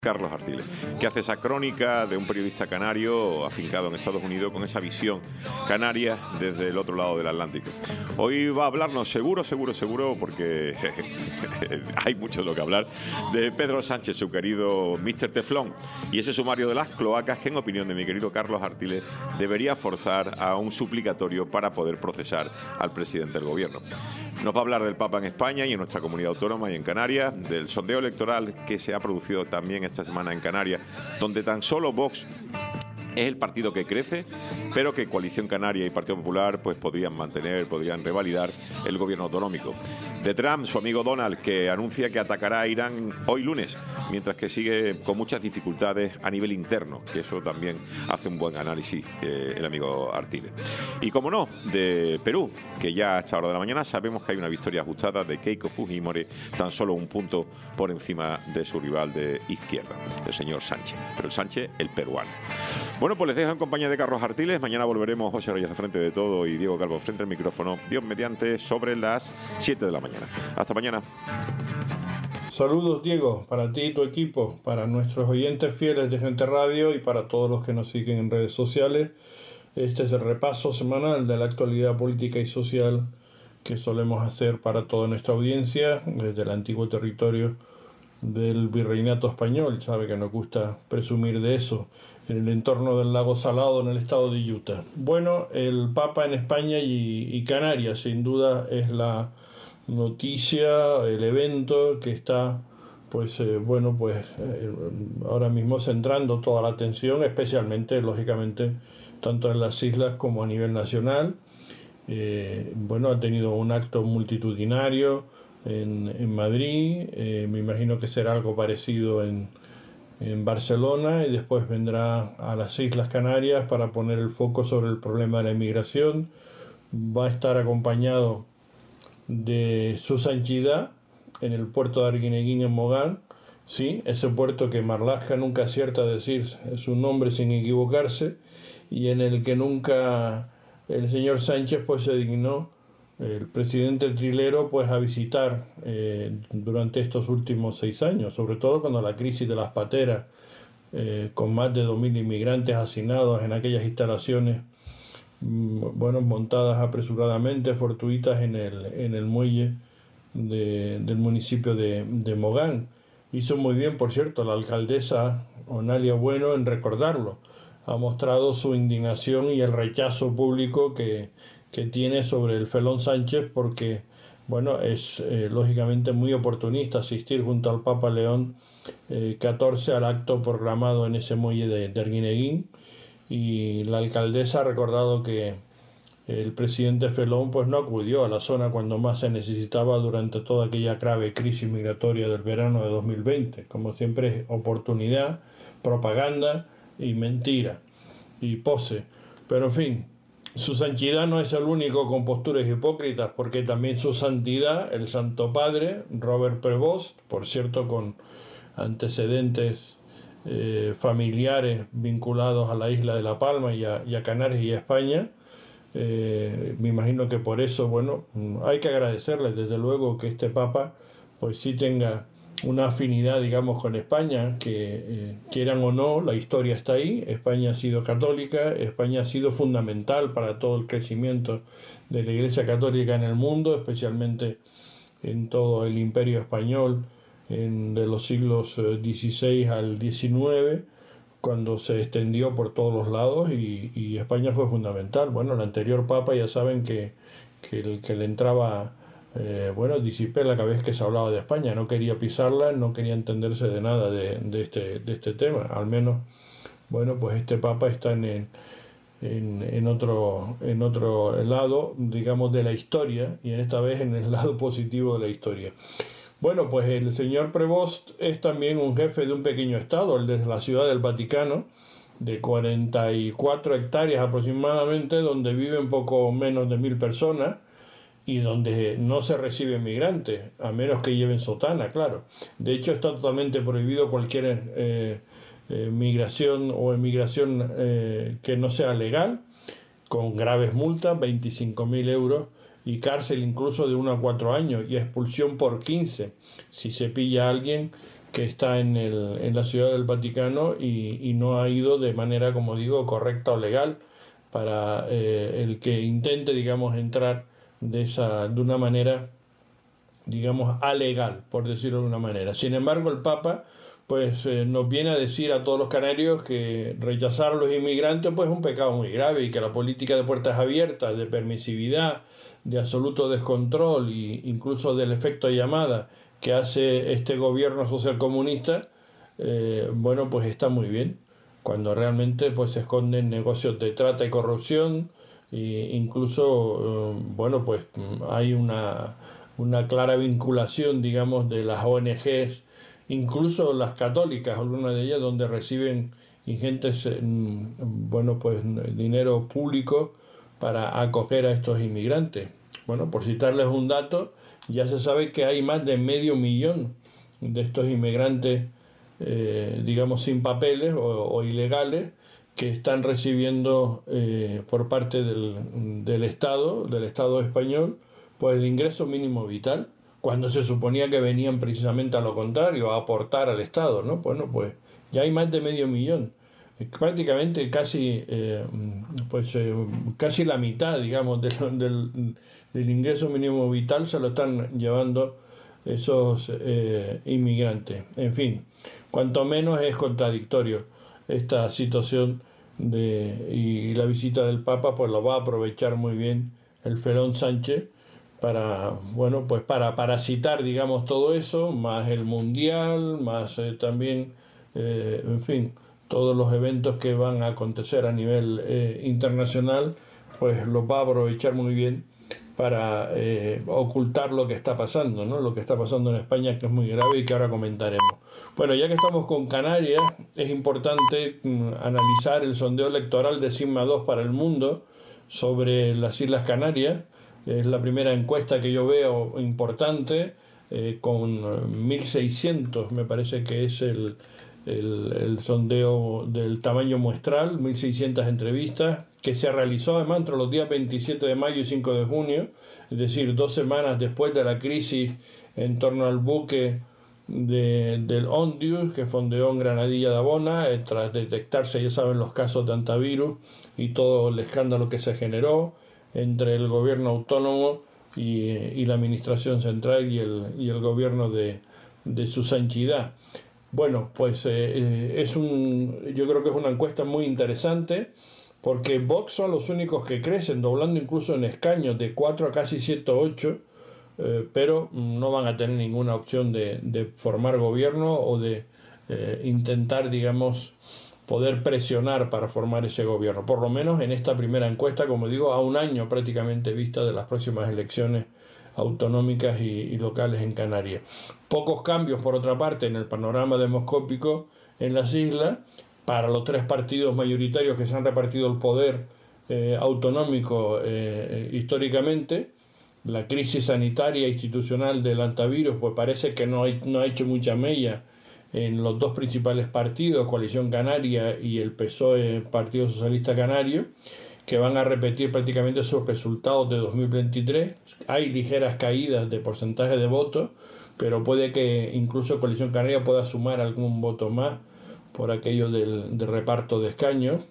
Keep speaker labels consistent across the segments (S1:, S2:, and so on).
S1: Carlos Artiles, que hace esa crónica de un periodista canario afincado en Estados Unidos con esa visión canaria desde el otro lado del Atlántico. Hoy va a hablarnos seguro, porque hay mucho de lo que hablar, de Pedro Sánchez, su querido Mr. Teflón, y ese sumario de las cloacas que, en opinión de mi querido Carlos Artiles, debería forzar a un suplicatorio para poder procesar al presidente del gobierno. Nos va a hablar del Papa en España y en nuestra comunidad autónoma y en Canarias, del sondeo electoral que se ha producido también esta semana en Canarias, donde tan solo Vox es el partido que crece, pero que Coalición Canaria y Partido Popular pues podrían revalidar el gobierno autonómico. De Trump, su amigo Donald, que anuncia que atacará a Irán hoy lunes, mientras que sigue con muchas dificultades a nivel interno, que eso también hace un buen análisis el amigo Artiles. Y como no, de Perú, que ya a esta hora de la mañana sabemos que hay una victoria ajustada de Keiko Fujimori, tan solo un punto por encima de su rival de izquierda, el señor Sánchez, pero el Sánchez, el peruano. Bueno, pues les dejo en compañía de Carlos Artiles. Mañana volveremos, José Reyes al frente de todo y Diego Calvo frente al micrófono, Dios mediante, sobre las 7 de la mañana. Hasta mañana.
S2: Saludos, Diego, para ti y tu equipo, para nuestros oyentes fieles de Gente Radio y para todos los que nos siguen en redes sociales. Este es el repaso semanal de la actualidad política y social que solemos hacer para toda nuestra audiencia desde el antiguo territorio del Virreinato Español. Sabe que nos gusta presumir de eso, en el entorno del lago Salado, en el estado de Utah. Bueno, el Papa en España y Canarias, sin duda, es la noticia, el evento que está, ahora mismo centrando toda la atención, especialmente, lógicamente, tanto en las islas como a nivel nacional. Ha tenido un acto multitudinario en Madrid, me imagino que será algo parecido en Barcelona, y después vendrá a las Islas Canarias para poner el foco sobre el problema de la inmigración. Va a estar acompañado de su santidad en el puerto de Arguineguín en Mogán, sí, ese puerto que Marlaska nunca acierta a decir su nombre sin equivocarse, y en el que nunca el señor Sánchez pues se dignó, el presidente trilero, pues a visitar durante estos últimos 6 años, sobre todo cuando la crisis de las pateras, con más de 2.000 inmigrantes hacinados en aquellas instalaciones, montadas apresuradamente, fortuitas en el muelle del municipio de Mogán. Hizo muy bien, por cierto, la alcaldesa Onalia Bueno en recordarlo. Ha mostrado su indignación y el rechazo público que tiene sobre el felón Sánchez, porque es lógicamente muy oportunista asistir junto al Papa León XIV al acto programado en ese muelle de Arguineguín, y la alcaldesa ha recordado que el presidente felón pues no acudió a la zona cuando más se necesitaba durante toda aquella grave crisis migratoria del verano de 2020. Como siempre, es oportunidad, propaganda y mentira y pose. Pero en fin, su santidad no es el único con posturas hipócritas, porque también su santidad, el Santo Padre, Robert Prevost, por cierto con antecedentes familiares vinculados a la isla de La Palma y a Canarias y a España, me imagino que por eso, hay que agradecerle desde luego que este Papa pues sí tenga una afinidad, digamos, con España, que quieran o no, la historia está ahí. España ha sido católica, España ha sido fundamental para todo el crecimiento de la Iglesia Católica en el mundo, especialmente en todo el Imperio Español de los siglos XVI al XIX, cuando se extendió por todos los lados, y España fue fundamental. El anterior Papa, ya saben que el que le entraba disipela cada vez que se hablaba de España, no quería pisarla, no quería entenderse de nada de este tema. Al menos, pues este Papa está en otro lado, digamos, de la historia, y en esta vez en el lado positivo de la historia. Pues el señor Prevost es también un jefe de un pequeño estado, el de la Ciudad del Vaticano, de 44 hectáreas aproximadamente, donde viven poco menos de 1.000 personas, y donde no se recibe migrantes, a menos que lleven sotana, claro. De hecho, está totalmente prohibido cualquier migración o emigración que no sea legal, con graves multas, 25.000 euros, y cárcel incluso de 1 a 4 años, y expulsión por 15 si se pilla a alguien que está en la Ciudad del Vaticano y no ha ido de manera, como digo, correcta o legal para el que intente, digamos, entrar de una manera, digamos, alegal, por decirlo de una manera. Sin embargo, el Papa pues nos viene a decir a todos los canarios que rechazar a los inmigrantes pues es un pecado muy grave y que la política de puertas abiertas, de permisividad, de absoluto descontrol e incluso del efecto llamada que hace este gobierno socialcomunista, bueno, pues está muy bien, cuando realmente pues se esconden negocios de trata y corrupción e incluso, bueno, pues hay una clara vinculación, digamos, de las ONGs, incluso las católicas, algunas de ellas donde reciben ingentes, bueno, pues dinero público para acoger a estos inmigrantes. Bueno, por citarles un dato, ya se sabe que hay más de 500.000 de estos inmigrantes, digamos, sin papeles o ilegales, que están recibiendo por parte del Estado español, pues el ingreso mínimo vital, cuando se suponía que venían precisamente a lo contrario, a aportar al Estado, ¿no? Bueno, pues ya hay más de 500.000. Prácticamente casi la mitad, digamos, del ingreso mínimo vital se lo están llevando esos inmigrantes. En fin, cuanto menos es contradictorio esta situación y la visita del Papa, pues lo va a aprovechar muy bien el Felón Sánchez para, bueno, pues para parasitar, digamos, todo eso, más el Mundial, más también, en fin, todos los eventos que van a acontecer a nivel internacional, pues los va a aprovechar muy bien para ocultar lo que está pasando, ¿no? Lo que está pasando en España, que es muy grave y que ahora comentaremos. Bueno, ya que estamos con Canarias, es importante analizar el sondeo electoral de Sigma 2 para el mundo sobre las Islas Canarias. Es la primera encuesta que yo veo importante, con 1.600, me parece que es el sondeo del tamaño muestral, 1.600 entrevistas, que se realizó además entre los días 27 de mayo y 5 de junio, es decir, 2 semanas después de la crisis en torno al buque del Ondius, que fondeó en Granadilla de Abona, tras detectarse, ya saben, los casos de antivirus y todo el escándalo que se generó entre el gobierno autónomo y la administración central y el gobierno de su santidad. Bueno, pues yo creo que es una encuesta muy interesante, porque Vox son los únicos que crecen, doblando incluso en escaños de 4 a casi 108, pero no van a tener ninguna opción de formar gobierno o de intentar, digamos, poder presionar para formar ese gobierno, por lo menos en esta primera encuesta, como digo, a un año prácticamente vista de las próximas elecciones autonómicas y locales en Canarias. Pocos cambios, por otra parte, en el panorama demoscópico en las islas, para los 3 partidos mayoritarios que se han repartido el poder autonómico históricamente. La crisis sanitaria e institucional del antivirus, pues parece que no ha hecho mucha mella en los 2 principales partidos, Coalición Canaria y el PSOE, Partido Socialista Canario, que van a repetir prácticamente sus resultados de 2023. Hay ligeras caídas de porcentaje de votos, pero puede que incluso Coalición Canaria pueda sumar algún voto más por aquello del reparto de escaños.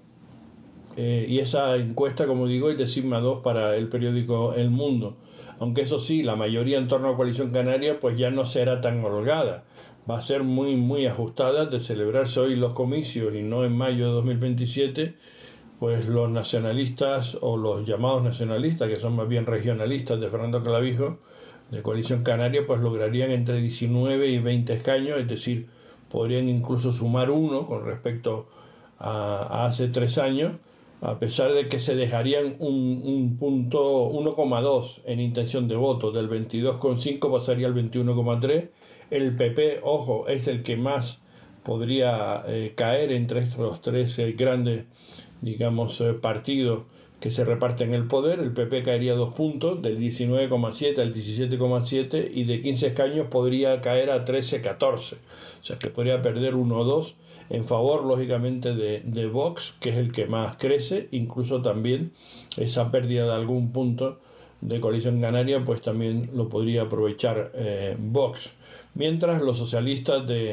S2: Y esa encuesta, como digo, es de Sigma 2 para el periódico El Mundo. Aunque eso sí, la mayoría en torno a Coalición Canaria pues ya no será tan holgada. Va a ser muy, muy ajustada. De celebrarse hoy los comicios y no en mayo de 2027, pues los nacionalistas o los llamados nacionalistas, que son más bien regionalistas de Fernando Clavijo, de Coalición Canaria, pues lograrían entre 19 y 20 escaños, es decir, podrían incluso sumar 1 con respecto a hace 3 años, a pesar de que se dejarían un punto 1,2 en intención de voto, del 22,5 pasaría al 21,3. El PP, ojo, es el que más podría caer entre estos 3 grandes, digamos, partidos que se reparten el poder. El PP caería 2 puntos, del 19,7 al 17,7, y de 15 escaños podría caer a 13,14. O sea que podría perder 1 o 2 en favor, lógicamente, de Vox, que es el que más crece. Incluso también esa pérdida de algún punto de Coalición Canaria, pues también lo podría aprovechar Vox. Mientras los socialistas de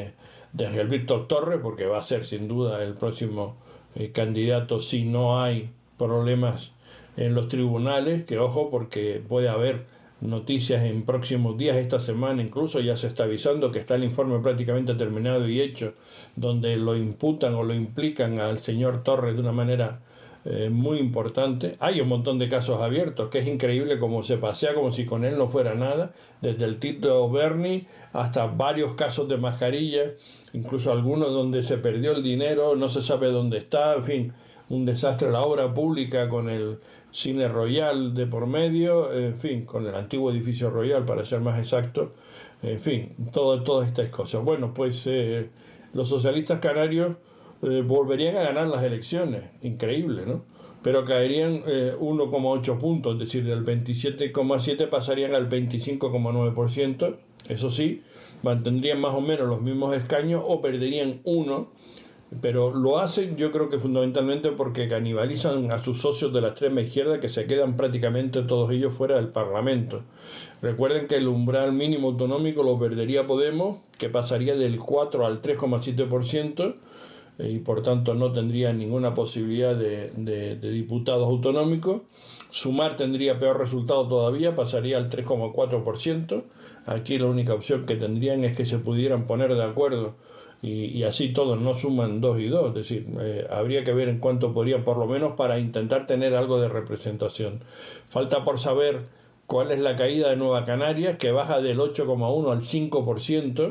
S2: de Ángel Víctor Torres, porque va a ser sin duda el próximo candidato si no hay problemas en los tribunales, que ojo, porque puede haber noticias en próximos días, esta semana incluso ya se está avisando que está el informe prácticamente terminado y hecho, donde lo imputan o lo implican al señor Torres de una manera muy importante. Hay un montón de casos abiertos, que es increíble cómo se pasea como si con él no fuera nada, desde el Tito Berni hasta varios casos de mascarilla, incluso algunos donde se perdió el dinero, no se sabe dónde está, en fin, un desastre. La obra pública con el Cine Royal de por medio, en fin, con el antiguo edificio Royal para ser más exacto, en fin, todas estas cosas. Bueno, pues los socialistas canarios volverían a ganar las elecciones, increíble, ¿no? Pero caerían 1,8 puntos, es decir, del 27,7 pasarían al 25,9%, eso sí, mantendrían más o menos los mismos escaños o perderían uno, pero lo hacen yo creo que fundamentalmente porque canibalizan a sus socios de la extrema izquierda, que se quedan prácticamente todos ellos fuera del Parlamento. Recuerden que el umbral mínimo autonómico lo perdería Podemos, que pasaría del 4 al 3,7%, y por tanto no tendría ninguna posibilidad de diputados autonómicos. Sumar tendría peor resultado todavía, pasaría al 3,4%. Aquí la única opción que tendrían es que se pudieran poner de acuerdo y así todos no suman 2 y 2, es decir, habría que ver en cuánto podrían, por lo menos para intentar tener algo de representación. Falta por saber cuál es la caída de Nueva Canarias, que baja del 8,1 al 5%,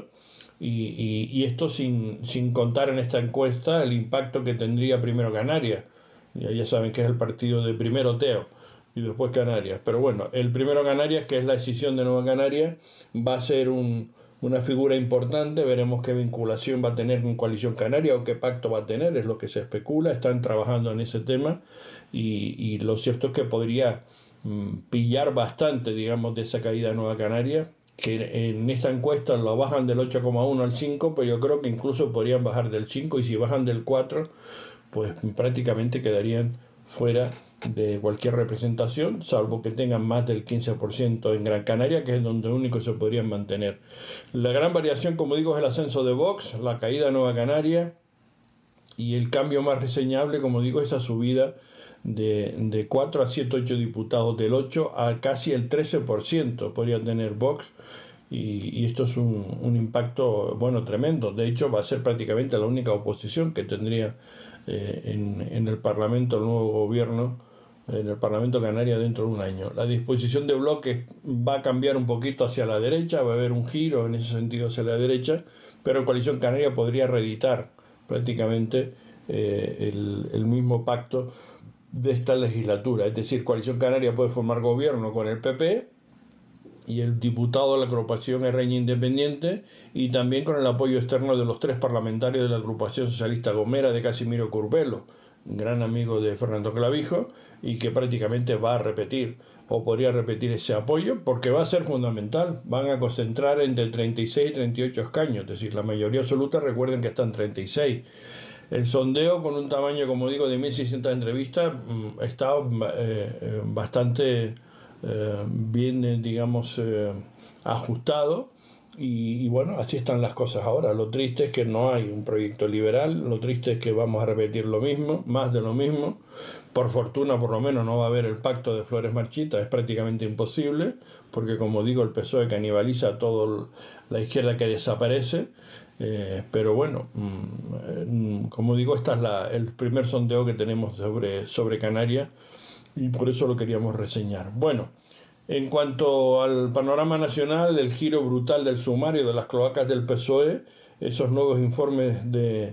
S2: y esto sin contar en esta encuesta el impacto que tendría Primero Canarias. Ya saben que es el partido de primero Teo y después Canarias, pero bueno, el Primero Canarias, que es la decisión de Nueva Canarias, va a ser una figura importante. Veremos qué vinculación va a tener con Coalición Canaria o qué pacto va a tener, es lo que se especula, están trabajando en ese tema y lo cierto es que podría pillar bastante, digamos, de esa caída de Nueva Canaria, que en esta encuesta lo bajan del 8,1 al 5, pero yo creo que incluso podrían bajar del 5, y si bajan del 4, pues prácticamente quedarían fuera de cualquier representación, salvo que tengan más del 15% en Gran Canaria, que es donde único se podrían mantener. La gran variación, como digo, es el ascenso de Vox, la caída de Nueva Canaria, y el cambio más reseñable, como digo, esa subida de 4 a 7, 8 diputados, del 8 a casi el 13% podría tener Vox, y esto es un impacto, bueno, tremendo. De hecho, va a ser prácticamente la única oposición que tendría en el Parlamento el nuevo gobierno, en el Parlamento Canaria, dentro de un año. La disposición de bloques va a cambiar un poquito hacia la derecha, va a haber un giro en ese sentido hacia la derecha, pero Coalición Canaria podría reeditar prácticamente el mismo pacto de esta legislatura. Es decir, Coalición Canaria puede formar gobierno con el PP y el diputado de la agrupación Herreña Independiente, y también con el apoyo externo de los 3 parlamentarios de la agrupación socialista Gomera de Casimiro Curbelo, un gran amigo de Fernando Clavijo, y que prácticamente va a repetir o podría repetir ese apoyo, porque va a ser fundamental. Van a concentrar entre 36 y 38 escaños, es decir, la mayoría absoluta, recuerden que están 36. El sondeo, con un tamaño, como digo, de 1.600 entrevistas, está bastante bien, digamos, ajustado, y bueno, así están las cosas ahora. Lo triste es que no hay un proyecto liberal, lo triste es que vamos a repetir lo mismo, más de lo mismo. Por fortuna, por lo menos, no va a haber el pacto de Flores Marchitas, es prácticamente imposible, porque como digo, el PSOE canibaliza a toda la izquierda que desaparece. Pero bueno, como digo, este es el primer sondeo que tenemos sobre Canarias, y por eso lo queríamos reseñar. Bueno, en cuanto al panorama nacional, el giro brutal del sumario de las cloacas del PSOE, esos nuevos informes de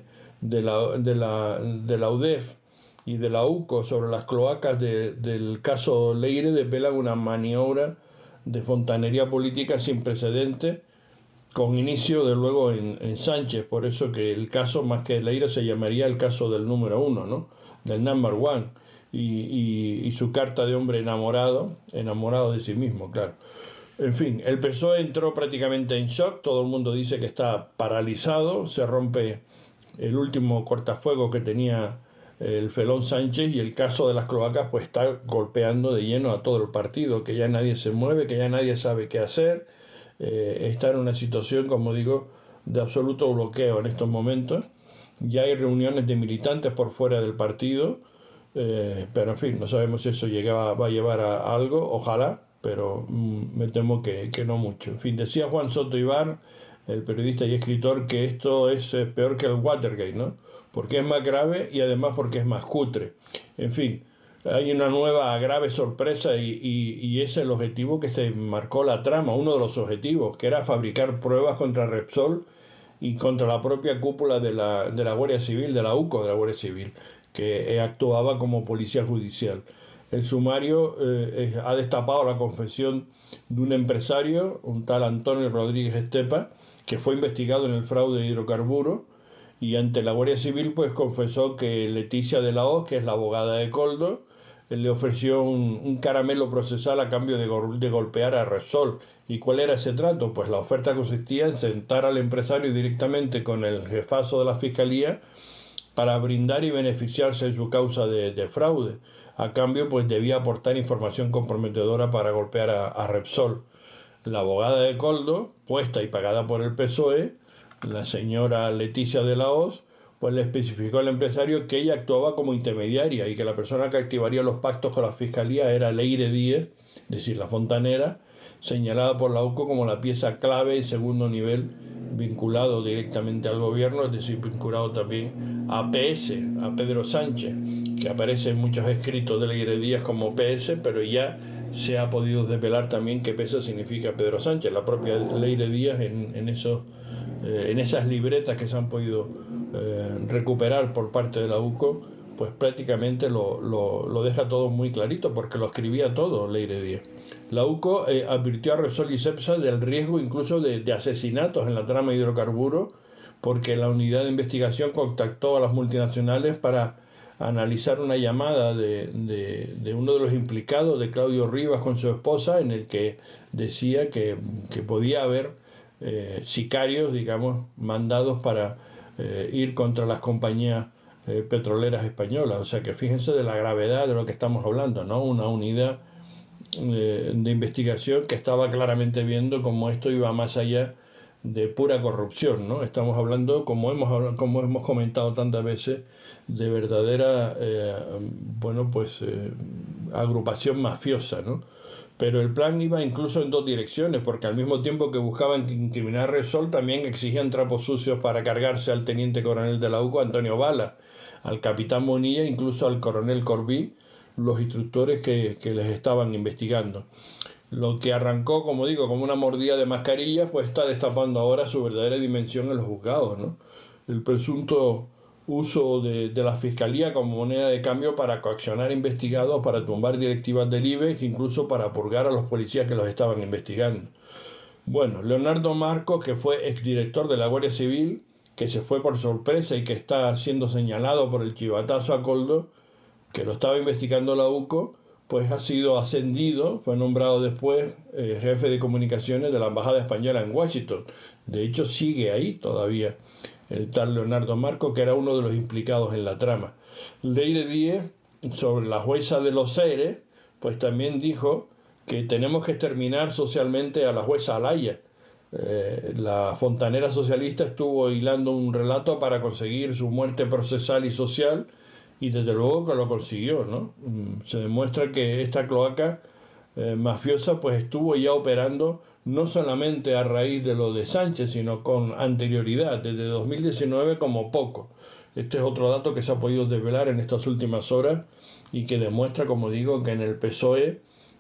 S2: la UDEF y de la UCO sobre las cloacas del caso Leire desvelan una maniobra de fontanería política sin precedentes, con inicio de luego en Sánchez. Por eso que el caso, más que Leire, se llamaría el caso del número 1, ¿no? Del number one, y su carta de hombre enamorado de sí mismo, claro. En fin, el PSOE entró prácticamente en shock, todo el mundo dice que está paralizado, se rompe el último cortafuegos que tenía el felón Sánchez, y el caso de las cloacas pues está golpeando de lleno a todo el partido, que ya nadie se mueve, que ya nadie sabe qué hacer. Está en una situación, como digo, de absoluto bloqueo en estos momentos. Ya hay reuniones de militantes por fuera del partido, pero en fin, no sabemos si eso va a llevar a algo, ojalá, pero me temo que no mucho. En fin, decía Juan Soto Ibar, el periodista y escritor, que esto es peor que el Watergate, ¿no? Porque es más grave y además porque es más cutre. En fin, hay una nueva grave sorpresa y es el objetivo que se marcó la trama, uno de los objetivos, que era fabricar pruebas contra Repsol y contra la propia cúpula de la Guardia Civil, de la UCO de la Guardia Civil, que actuaba como policía judicial. El sumario ha destapado la confesión de un empresario, un tal Antonio Rodríguez Estepa, que fue investigado en el fraude de hidrocarburos, y ante la Guardia Civil pues confesó que Leticia de la Hoz, que es la abogada de Koldo, le ofreció un caramelo procesal a cambio de golpear a Repsol. ¿Y cuál era ese trato? Pues la oferta consistía en sentar al empresario directamente con el jefazo de la Fiscalía para brindar y beneficiarse de su causa de fraude. A cambio, pues debía aportar información comprometedora para golpear a Repsol. La abogada de Koldo, puesta y pagada por el PSOE, la señora Leticia de la Hoz, pues le especificó al empresario que ella actuaba como intermediaria y que la persona que activaría los pactos con la Fiscalía era Leire Díez, es decir, la fontanera, señalada por la UCO como la pieza clave y segundo nivel vinculado directamente al gobierno, es decir, vinculado también a PS, a Pedro Sánchez, que aparece en muchos escritos de Leire Díez como PS, pero ya se ha podido desvelar también qué PS significa Pedro Sánchez. La propia Leire Díez en esas libretas que se han podido recuperar por parte de la UCO, pues prácticamente lo deja todo muy clarito, porque lo escribía todo Leire Díez. La UCO advirtió a Repsol y Cepsa del riesgo incluso de asesinatos en la trama de hidrocarburos, porque la unidad de investigación contactó a las multinacionales para analizar una llamada de uno de los implicados, de Claudio Rivas, con su esposa, en el que decía que podía haber sicarios, digamos, mandados para ir contra las compañías petroleras españolas. O sea que fíjense de la gravedad de lo que estamos hablando, ¿no? Una unidad de investigación que estaba claramente viendo cómo esto iba más allá de pura corrupción, ¿no? Estamos hablando, como hemos comentado tantas veces, de verdadera agrupación mafiosa, ¿no? Pero el plan iba incluso en dos direcciones, porque al mismo tiempo que buscaban incriminar a Repsol, también exigían trapos sucios para cargarse al teniente coronel de la UCO, Antonio Bala, al capitán Bonilla, incluso al coronel Corbí, los instructores que les estaban investigando. Lo que arrancó, como digo, como una mordida de mascarilla, pues está destapando ahora su verdadera dimensión en los juzgados, ¿no? El presunto uso de la Fiscalía como moneda de cambio para coaccionar investigados, para tumbar directivas del IBEX, incluso para purgar a los policías que los estaban investigando. Bueno, Leonardo Marcos, que fue exdirector de la Guardia Civil, que se fue por sorpresa y que está siendo señalado por el chivatazo a Koldo, que lo estaba investigando la UCO, pues ha sido ascendido, fue nombrado después jefe de comunicaciones de la Embajada Española en Washington. De hecho, sigue ahí todavía el tal Leonardo Marcos, que era uno de los implicados en la trama. Leire Díez, sobre la jueza de los Seres, pues también dijo que tenemos que exterminar socialmente a la jueza Alaya. La fontanera socialista estuvo hilando un relato para conseguir su muerte procesal y social, y desde luego que lo consiguió, ¿no? Se demuestra que esta cloaca mafiosa pues estuvo ya operando no solamente a raíz de lo de Sánchez, sino con anterioridad, desde 2019 como poco. Este es otro dato que se ha podido desvelar en estas últimas horas y que demuestra, como digo, que en el PSOE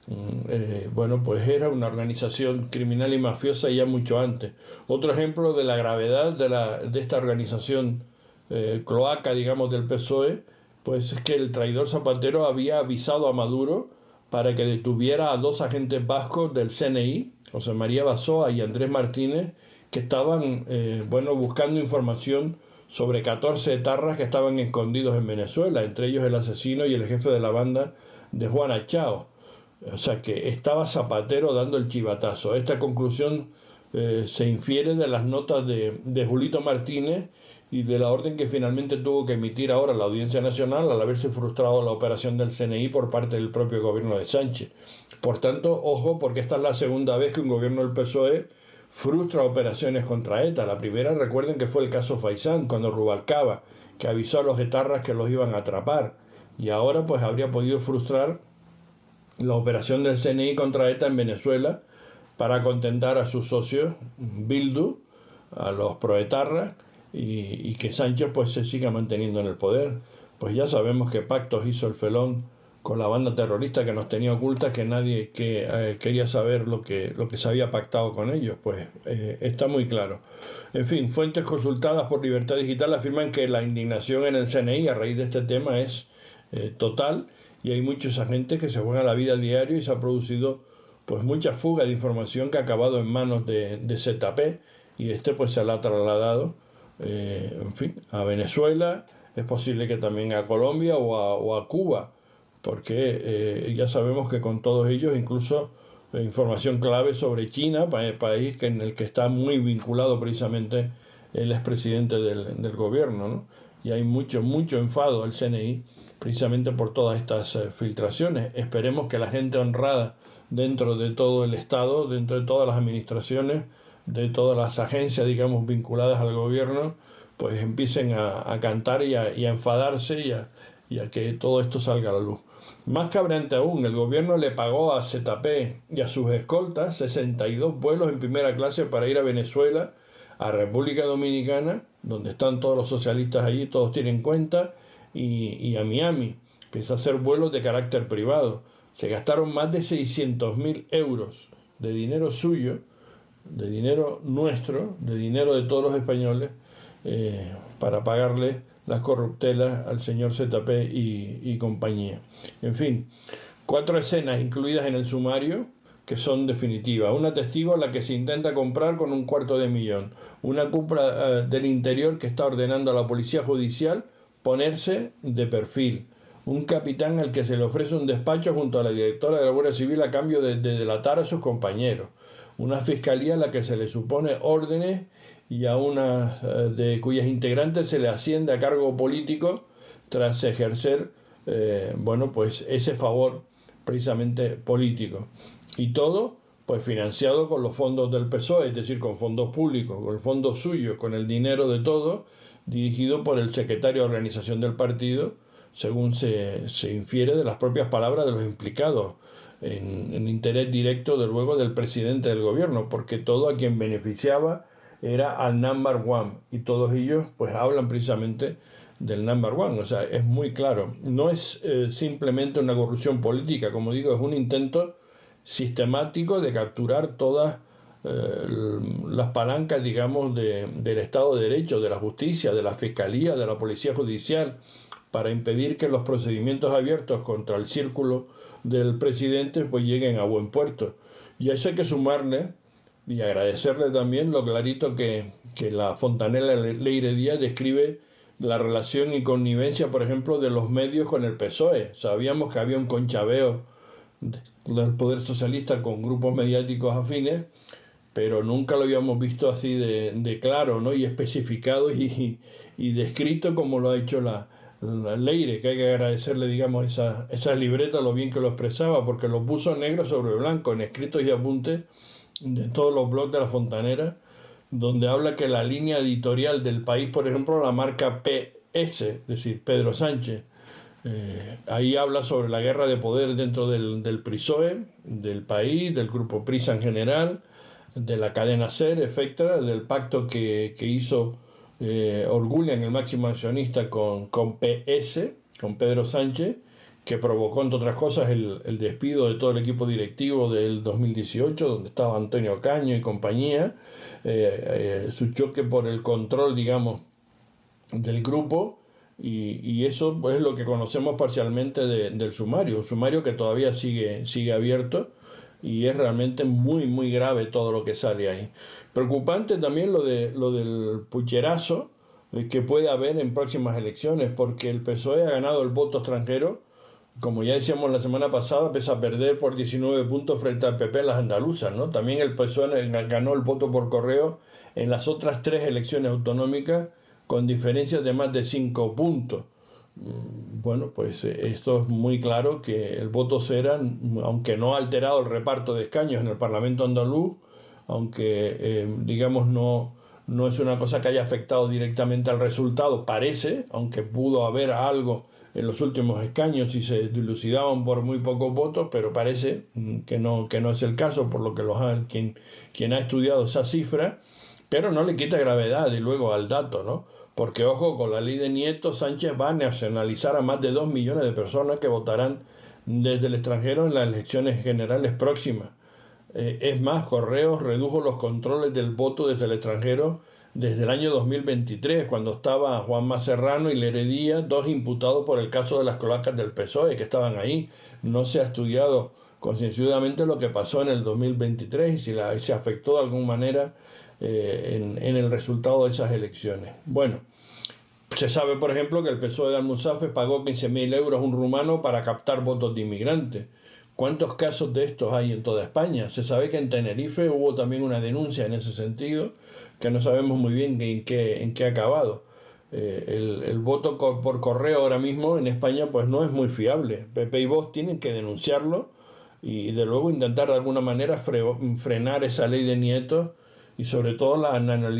S2: pues era una organización criminal y mafiosa ya mucho antes. Otro ejemplo de la gravedad de esta organización cloaca, digamos, del PSOE, pues es que el traidor Zapatero había avisado a Maduro para que detuviera a dos agentes vascos del CNI, José María Basoa y Andrés Martínez, que estaban buscando información sobre 14 etarras que estaban escondidos en Venezuela, entre ellos el asesino y el jefe de la banda de Juana Chao. O sea que estaba Zapatero dando el chivatazo. Esta conclusión se infiere de las notas de Julito Martínez y de la orden que finalmente tuvo que emitir ahora la Audiencia Nacional al haberse frustrado la operación del CNI por parte del propio gobierno de Sánchez. Por tanto, ojo, porque esta es la segunda vez que un gobierno del PSOE frustra operaciones contra ETA. La primera, recuerden que fue el caso Faisán, cuando Rubalcaba, que avisó a los etarras que los iban a atrapar. Y ahora pues habría podido frustrar la operación del CNI contra ETA en Venezuela para contentar a sus socios Bildu, a los proetarras, y que Sánchez pues se siga manteniendo en el poder. Pues ya sabemos que pactos hizo el Felón con la banda terrorista que nos tenía ocultas, que nadie quería saber lo que se había pactado con ellos. Pues está muy claro. En fin, fuentes consultadas por Libertad Digital afirman que la indignación en el CNI a raíz de este tema es total, y hay muchos agentes que se juegan la vida a diario, y se ha producido pues mucha fuga de información que ha acabado en manos de ZP, y pues se la ha trasladado en fin, a Venezuela, es posible que también a Colombia o a Cuba, porque ya sabemos que con todos ellos, incluso información clave sobre China, país en el que está muy vinculado precisamente el expresidente del gobierno, ¿no? Y hay mucho enfado del CNI precisamente por todas estas filtraciones. Esperemos que la gente honrada dentro de todo el Estado, dentro de todas las administraciones, de todas las agencias, digamos, vinculadas al gobierno, pues empiecen a cantar y a enfadarse y a que todo esto salga a la luz. Más cabrante aún, el gobierno le pagó a ZP y a sus escoltas 62 vuelos en primera clase para ir a Venezuela, a República Dominicana, donde están todos los socialistas allí, todos tienen cuenta, y a Miami. Empieza a hacer vuelos de carácter privado. Se gastaron más de 600.000 euros de dinero suyo, de dinero nuestro, de dinero de todos los españoles, para pagarle las corruptelas al señor ZP y compañía. En fin, 4 escenas incluidas en el sumario que son definitivas. Una testigo a la que se intenta comprar con $250.000. Una cúpula del interior que está ordenando a la policía judicial ponerse de perfil. Un capitán al que se le ofrece un despacho junto a la directora de la Guardia Civil a cambio de delatar a sus compañeros. Una fiscalía a la que se le supone órdenes y a una de cuyas integrantes se le asciende a cargo político tras ejercer pues ese favor precisamente político. Y todo pues financiado con los fondos del PSOE, es decir, con fondos públicos, con el fondo suyo, con el dinero de todos, dirigido por el secretario de organización del partido, según se infiere de las propias palabras de los implicados, en interés directo, de luego, del presidente del gobierno, porque todo a quien beneficiaba era al number one, y todos ellos pues hablan precisamente del number one. O sea, es muy claro, no es simplemente una corrupción política, como digo, es un intento sistemático de capturar todas las palancas, digamos, del Estado de Derecho, de la justicia, de la fiscalía, de la policía judicial, para impedir que los procedimientos abiertos contra el círculo del presidente pues lleguen a buen puerto. Y a eso hay que sumarle y agradecerle también lo clarito que la Fontanella Leire Díaz describe la relación y connivencia, por ejemplo, de los medios con el PSOE. Sabíamos que había un conchaveo del poder socialista con grupos mediáticos afines, pero nunca lo habíamos visto así de claro, ¿no? Y especificado y descrito como lo ha hecho la Leire, que hay que agradecerle, digamos, esa libreta, lo bien que lo expresaba, porque lo puso negro sobre blanco en escritos y apuntes de todos los blogs de la Fontanera, donde habla que la línea editorial del País, por ejemplo, la marca PS, es decir, Pedro Sánchez. Ahí habla sobre la guerra de poder dentro del PRISOE, del País, del grupo Prisa en general, de la cadena SER, etcétera, del pacto que hizo Orgullian, el máximo accionista, con PS, con Pedro Sánchez, que provocó, entre otras cosas, el despido de todo el equipo directivo del 2018, donde estaba Antonio Caño y compañía, su choque por el control, digamos, del grupo, y eso pues, es lo que conocemos parcialmente del sumario, un sumario que todavía sigue abierto, y es realmente muy, muy grave todo lo que sale ahí. Preocupante también lo del pucherazo que puede haber en próximas elecciones, porque el PSOE ha ganado el voto extranjero, como ya decíamos la semana pasada, pese a perder por 19 puntos frente al PP en las andaluzas, ¿no? También el PSOE ganó el voto por correo en las otras 3 elecciones autonómicas con diferencias de más de 5 puntos. Bueno, pues esto es muy claro que el voto Cera, aunque no ha alterado el reparto de escaños en el Parlamento andaluz, aunque digamos no es una cosa que haya afectado directamente al resultado, parece, aunque pudo haber algo en los últimos escaños y se dilucidaban por muy pocos votos, pero parece que no es el caso, por lo que quien ha estudiado esa cifra, pero no le quita gravedad y luego al dato, ¿no? Porque ojo, con la ley de Nieto, Sánchez va a nacionalizar a más de 2 millones de personas que votarán desde el extranjero en las elecciones generales próximas. Es más, Correos redujo los controles del voto desde el extranjero desde el año 2023, cuando estaba Juanma Serrano y Leredía, dos imputados por el caso de las cloacas del PSOE, que estaban ahí. No se ha estudiado concienzudamente lo que pasó en el 2023 y si se afectó de alguna manera en el resultado de esas elecciones. Bueno, se sabe, por ejemplo, que el PSOE de Almusafe pagó 15.000 euros a un rumano para captar votos de inmigrantes. ¿Cuántos casos de estos hay en toda España? Se sabe que en Tenerife hubo también una denuncia en ese sentido, que no sabemos muy bien en qué ha acabado. El voto por correo ahora mismo en España pues no es muy fiable. PP y Vox tienen que denunciarlo y de luego intentar de alguna manera frenar esa ley de Nietos y sobre todo la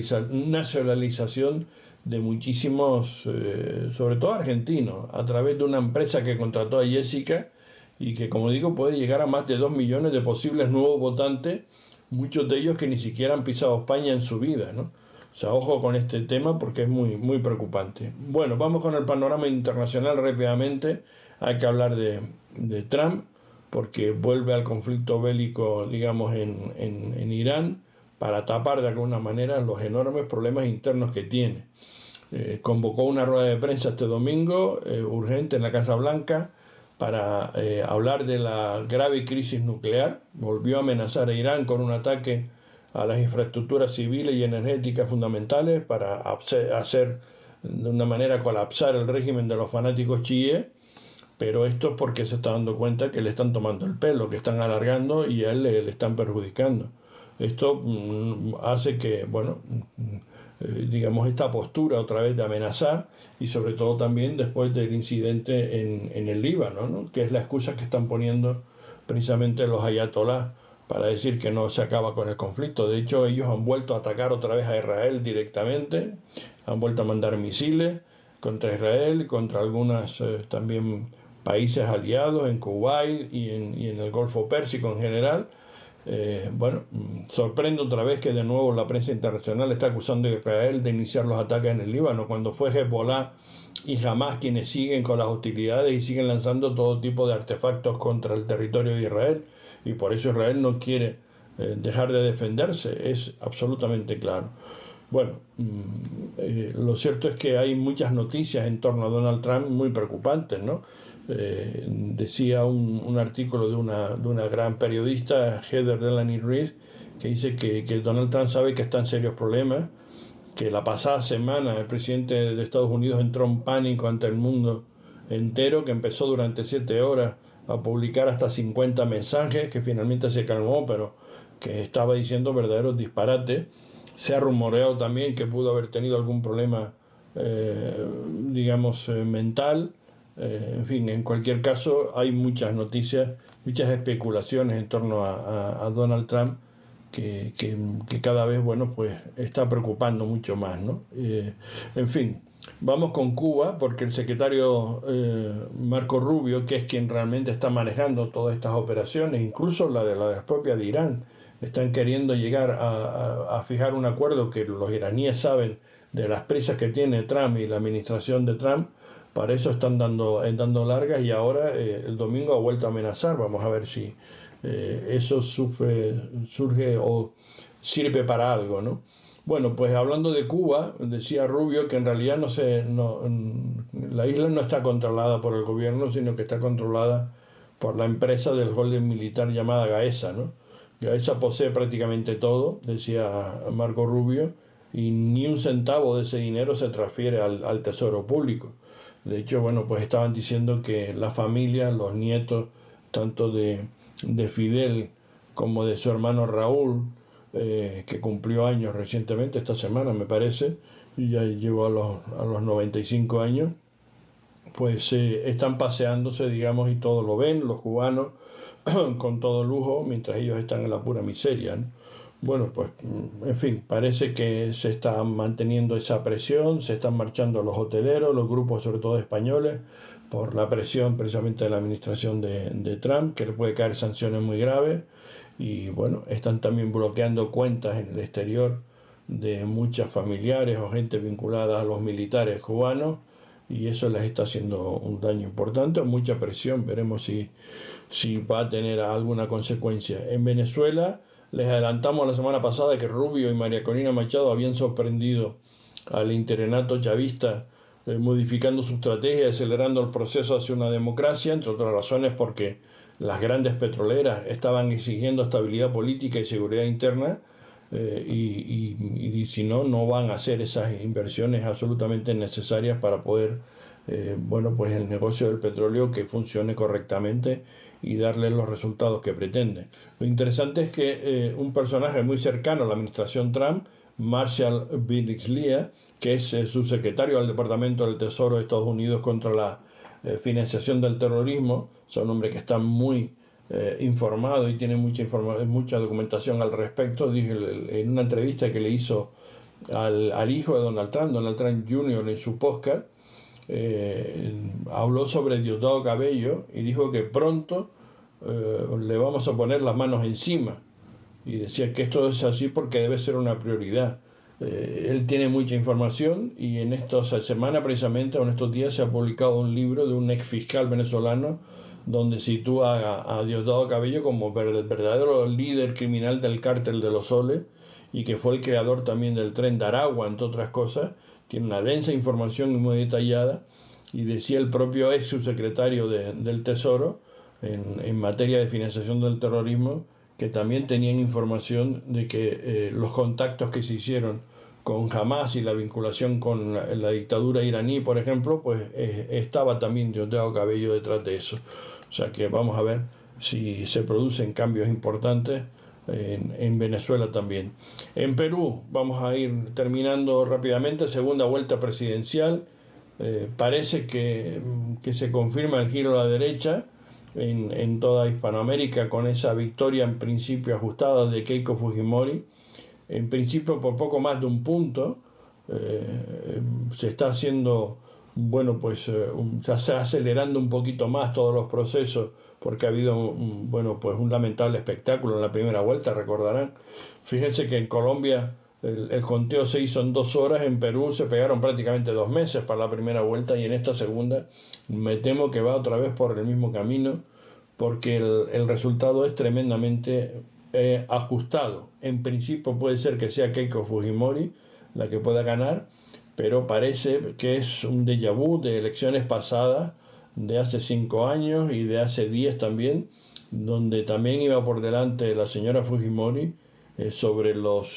S2: nacionalización de muchísimos, sobre todo argentinos, a través de una empresa que contrató a Jessica y que, como digo, puede llegar a más de 2 millones de posibles nuevos votantes, muchos de ellos que ni siquiera han pisado España en su vida, ¿no? O sea, ojo con este tema porque es muy, muy preocupante. Bueno, vamos con el panorama internacional rápidamente. Hay que hablar de Trump, porque vuelve al conflicto bélico, digamos, en Irán, para tapar de alguna manera los enormes problemas internos que tiene. Convocó una rueda de prensa este domingo, urgente, en la Casa Blanca, para hablar de la grave crisis nuclear. Volvió a amenazar a Irán con un ataque a las infraestructuras civiles y energéticas fundamentales para hacer de una manera colapsar el régimen de los fanáticos chiíes, pero esto es porque se está dando cuenta que le están tomando el pelo, que están alargando y a él le están perjudicando. Esto hace que, bueno, digamos, esta postura otra vez de amenazar y sobre todo también después del incidente en el Líbano, ¿no? Que es la excusa que están poniendo precisamente los ayatolás para decir que no se acaba con el conflicto. De hecho, ellos han vuelto a atacar otra vez a Israel directamente, han vuelto a mandar misiles contra Israel, contra algunos también países aliados en Kuwait y en el Golfo Pérsico en general. Bueno, sorprende otra vez que de nuevo la prensa internacional está acusando a Israel de iniciar los ataques en el Líbano, cuando fue Hezbollah y Hamas quienes siguen con las hostilidades y siguen lanzando todo tipo de artefactos contra el territorio de Israel, y por eso Israel no quiere dejar de defenderse, es absolutamente claro. Bueno, lo cierto es que hay muchas noticias en torno a Donald Trump muy preocupantes, ¿no? Decía un artículo de una gran periodista, Heather Delany Reid, que dice que Donald Trump sabe que está en serios problemas, que la pasada semana el presidente de Estados Unidos entró en pánico ante el mundo entero, que empezó durante 7 horas a publicar hasta 50 mensajes, que finalmente se calmó, pero que estaba diciendo verdaderos disparates. Se ha rumoreado también que pudo haber tenido algún problema, digamos, mental. En fin, en cualquier caso, hay muchas noticias, muchas especulaciones en torno a Donald Trump que cada vez, bueno, pues está preocupando mucho más, ¿no? En fin, vamos con Cuba, porque el secretario Marco Rubio, que es quien realmente está manejando todas estas operaciones, incluso la propia de Irán, están queriendo llegar a fijar un acuerdo que los iraníes saben de las prisas que tiene Trump y la administración de Trump. Para eso están dando largas y ahora el domingo ha vuelto a amenazar. Vamos a ver si eso surge o sirve para algo, ¿no? Bueno, pues hablando de Cuba, decía Rubio que en realidad la isla no está controlada por el gobierno, sino que está controlada por la empresa del holding militar llamada Gaesa, ¿no? Gaesa posee prácticamente todo, decía Marco Rubio, y ni un centavo de ese dinero se transfiere al tesoro público. De hecho, bueno, pues estaban diciendo que la familia, los nietos, tanto de Fidel como de su hermano Raúl, que cumplió años recientemente, esta semana me parece, y ya llegó a los 95 años, pues están paseándose, digamos, y todos lo ven, los cubanos, con todo lujo, mientras ellos están en la pura miseria, ¿no? Bueno, pues, en fin, parece que se está manteniendo esa presión, se están marchando los hoteleros, los grupos, sobre todo españoles, por la presión precisamente de la administración de Trump, que le puede caer sanciones muy graves. Y bueno, están también bloqueando cuentas en el exterior de muchas familiares o gente vinculada a los militares cubanos, y eso les está haciendo un daño importante, mucha presión. Veremos si va a tener alguna consecuencia. En Venezuela, les adelantamos la semana pasada que Rubio y María Corina Machado habían sorprendido al interinato chavista, modificando su estrategia, acelerando el proceso hacia una democracia, entre otras razones porque las grandes petroleras estaban exigiendo estabilidad política y seguridad interna, y si no, no van a hacer esas inversiones absolutamente necesarias para poder, bueno, pues el negocio del petróleo que funcione correctamente y darle los resultados que pretenden. Lo interesante es que un personaje muy cercano a la administración Trump, Marshall Billings-Lea, que es subsecretario del Departamento del Tesoro de Estados Unidos contra la financiación del terrorismo, es un hombre que está muy informado y tiene mucha documentación al respecto. Dijo en una entrevista que le hizo al hijo de Donald Trump Jr. en su podcast, habló sobre Diosdado Cabello y dijo que pronto le vamos a poner las manos encima, y decía que esto es así porque debe ser una prioridad. Él tiene mucha información, y en esta semana precisamente, en estos días, se ha publicado un libro de un ex fiscal venezolano donde sitúa a Diosdado Cabello como el verdadero líder criminal del cártel de los Soles, y que fue el creador también del tren de Aragua, entre otras cosas. Tiene una densa información y muy detallada, y decía el propio ex subsecretario del Tesoro en materia de financiación del terrorismo que también tenían información de que los contactos que se hicieron con Hamas y la vinculación con la dictadura iraní, por ejemplo, pues estaba también Diosdado Cabello detrás de eso. O sea que vamos a ver si se producen cambios importantes en Venezuela también. En Perú, vamos a ir terminando rápidamente, segunda vuelta presidencial. Parece que se confirma el giro a la derecha en toda Hispanoamérica, con esa victoria en principio ajustada de Keiko Fujimori, en principio por poco más de un punto. Se está haciendo, bueno, pues se está acelerando un poquito más todos los procesos, porque ha habido bueno, pues un lamentable espectáculo en la primera vuelta, recordarán. Fíjense que en Colombia el conteo se hizo en 2 horas, en Perú se pegaron prácticamente 2 meses para la primera vuelta, y en esta segunda me temo que va otra vez por el mismo camino, porque el resultado es tremendamente ajustado. En principio puede ser que sea Keiko Fujimori la que pueda ganar, pero parece que es un déjà vu de elecciones pasadas, de hace 5 años y de hace 10 también, donde también iba por delante la señora Fujimori sobre los,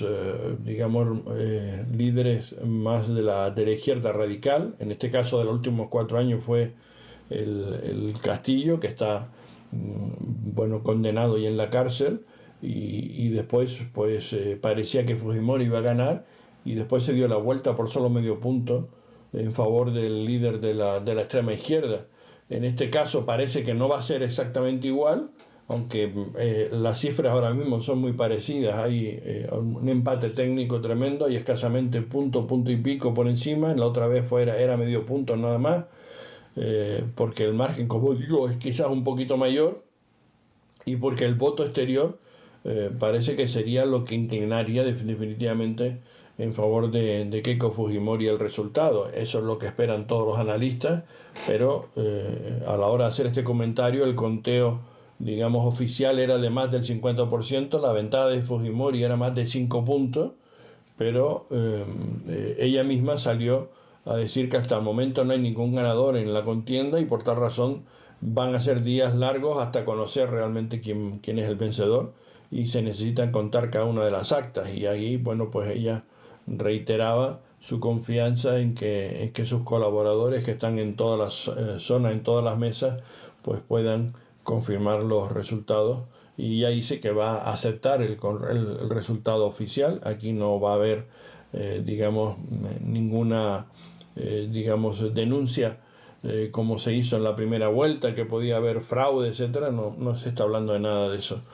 S2: líderes más de la izquierda radical. En este caso, de los últimos 4 años fue el Castillo, que está, bueno, condenado y en la cárcel, y después pues parecía que Fujimori iba a ganar, y después se dio la vuelta por solo medio punto en favor del líder de la extrema izquierda. En este caso parece que no va a ser exactamente igual, aunque las cifras ahora mismo son muy parecidas. Hay un empate técnico tremendo, hay escasamente punto y pico por encima. La otra vez era medio punto nada más, porque el margen, como digo, es quizás un poquito mayor, y porque el voto exterior parece que sería lo que inclinaría definitivamente en favor de Keiko Fujimori el resultado. Eso es lo que esperan todos los analistas, pero a la hora de hacer este comentario, el conteo, digamos, oficial era de más del 50%, la ventaja de Fujimori era más de 5 puntos, pero ella misma salió a decir que hasta el momento no hay ningún ganador en la contienda, y por tal razón van a ser días largos hasta conocer realmente quién es el vencedor, y se necesitan contar cada una de las actas. Y ahí, bueno, pues ella reiteraba su confianza en que sus colaboradores que están en todas las zonas, en todas las mesas, pues puedan confirmar los resultados, y ya dice que va a aceptar el resultado oficial. Aquí no va a haber ninguna denuncia como se hizo en la primera vuelta, que podía haber fraude, etcétera. No se está hablando de nada de eso.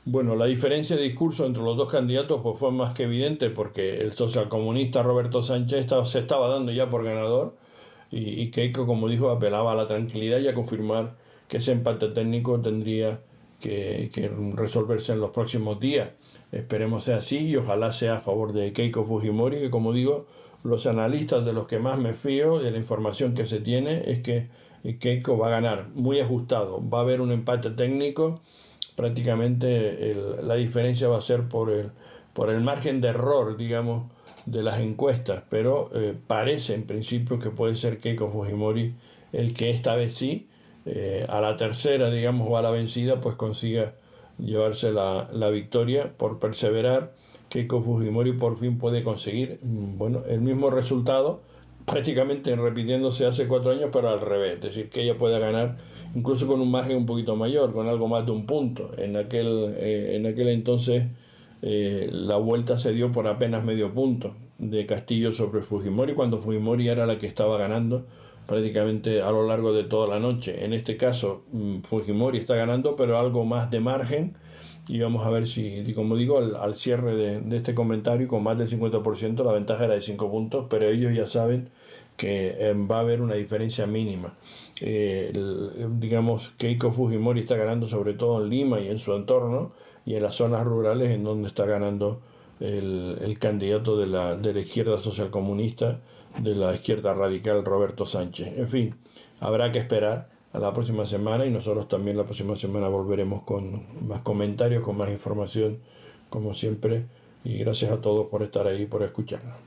S2: Bueno, la diferencia de discurso entre los dos candidatos pues fue más que evidente porque el socialcomunista Roberto Sánchez se estaba dando ya por ganador y Keiko, como dijo, apelaba a la tranquilidad y a confirmar que ese empate técnico tendría que resolverse en los próximos días. Esperemos sea así y ojalá sea a favor de Keiko Fujimori, que como digo, los analistas de los que más me fío de la información que se tiene es que Keiko va a ganar muy ajustado, va a haber un empate técnico, prácticamente la diferencia va a ser por el margen de error, digamos, de las encuestas, pero parece en principio que puede ser Keiko Fujimori el que esta vez sí, a la tercera, digamos, o a la vencida, pues consiga llevarse la victoria por perseverar. Keiko Fujimori por fin puede conseguir, bueno, el mismo resultado, prácticamente repitiéndose hace 4 años, pero al revés, es decir, que ella pueda ganar incluso con un margen un poquito mayor, con algo más de un punto. En aquel entonces la vuelta se dio por apenas medio punto de Castillo sobre Fujimori, cuando Fujimori era la que estaba ganando prácticamente a lo largo de toda la noche. En este caso Fujimori está ganando, pero algo más de margen, y vamos a ver si, como digo, al cierre de este comentario, con más del 50%, la ventaja era de 5 puntos, pero ellos ya saben que va a haber una diferencia mínima. Digamos, Keiko Fujimori está ganando sobre todo en Lima y en su entorno, y en las zonas rurales en donde está ganando el candidato de la izquierda socialcomunista, de la izquierda radical, Roberto Sánchez. En fin, habrá que esperar a la próxima semana, y nosotros también la próxima semana volveremos con más comentarios, con más información, como siempre, y gracias a todos por estar ahí, por escucharnos.